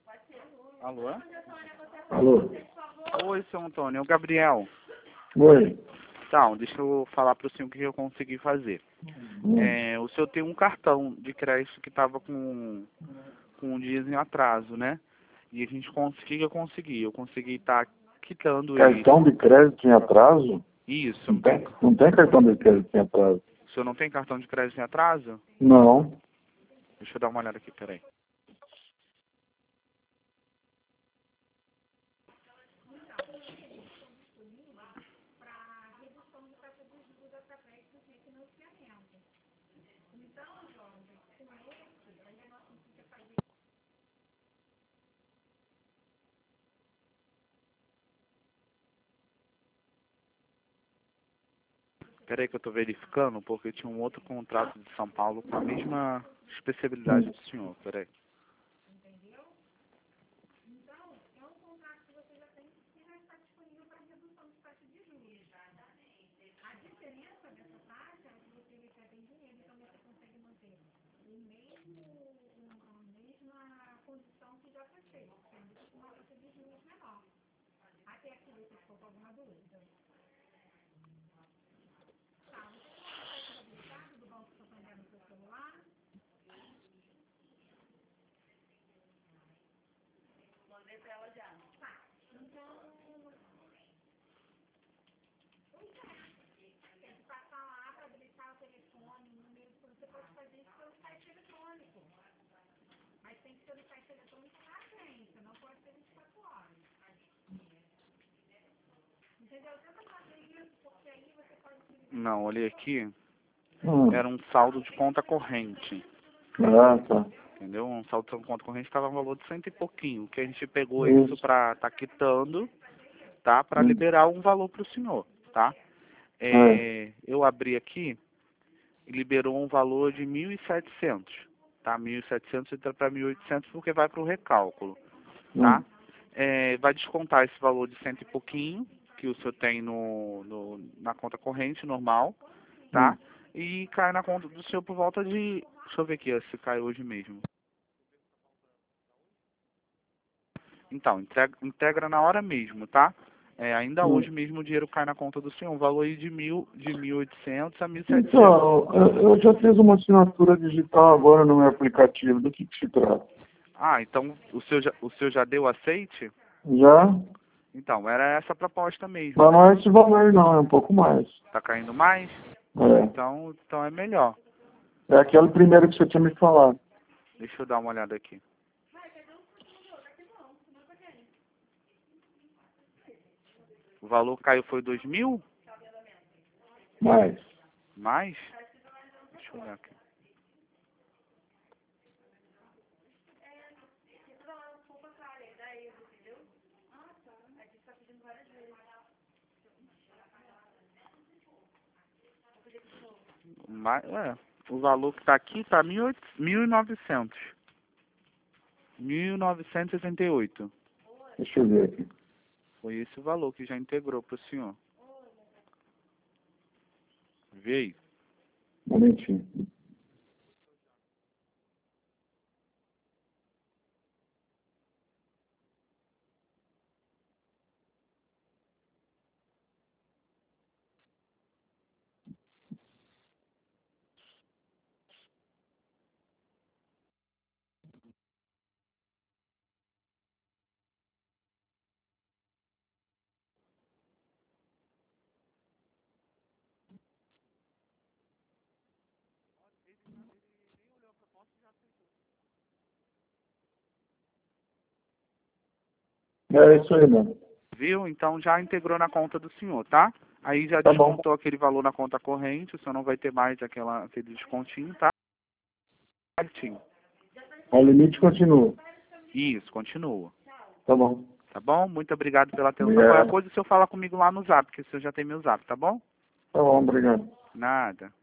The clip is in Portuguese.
Alô? Alô? Oi, seu Antônio, é o Gabriel. Oi. Então, deixa eu falar para o senhor o que eu consegui fazer. O senhor tem um cartão de crédito que estava com dias em atraso, né? E a gente consegui, eu consegui estar quitando ele. Cartão de crédito em atraso? Isso, Não tem cartão de crédito em atraso. O senhor não tem cartão de crédito em atraso? Não. Deixa eu dar uma olhada aqui, peraí. Peraí que eu estou verificando, porque tinha um outro contrato de São Paulo com a mesma especialidade do senhor. Peraí. Não, olhei aqui. Era um saldo de conta corrente. Ah, tá. Entendeu? Um saldo de conta corrente estava no valor de 100 e pouquinho. Que a gente pegou isso para estar quitando, tá? Para liberar um valor para o senhor, tá? Eu abri aqui e liberou um valor de 1.700, tá? 1.700 entra para 1.800 porque vai para o recálculo, tá? Vai descontar esse valor de 100 e pouquinho que o senhor tem na conta corrente normal, tá? E cai na conta do senhor por volta de... Deixa eu ver aqui se cai hoje mesmo. Então, integra na hora mesmo, tá? Ainda hoje mesmo o dinheiro cai na conta do senhor, um valor aí de 1.800 a 1.700. Então, eu já fiz uma assinatura digital agora no meu aplicativo. Do que se trata? Ah, então o senhor já deu aceite? Já? Então, era essa a proposta mesmo. Mas não é esse valor não, é um pouco mais. Tá caindo mais? É. Então é melhor. É aquele primeiro que você tinha me falado. Deixa eu dar uma olhada aqui. O valor caiu foi 2.000? Mais. Mais? Deixa eu olhar aqui. O valor que está aqui está 1.900. 1.968. Deixa eu ver aqui. Foi esse o valor que já integrou para o senhor. Vê aí. Um momentinho. É isso aí, mano. Viu? Então já integrou na conta do senhor, tá? Aí já Tá bom. descontou aquele valor na conta corrente, o senhor não vai ter mais aquele descontinho, tá? Certinho. O limite continua. Isso, continua. Tá bom. Tá bom? Muito obrigado pela atenção. Obrigado. Qualquer coisa o senhor fala comigo lá no Zap, que o senhor já tem meu Zap, tá bom? Tá bom, obrigado. Nada.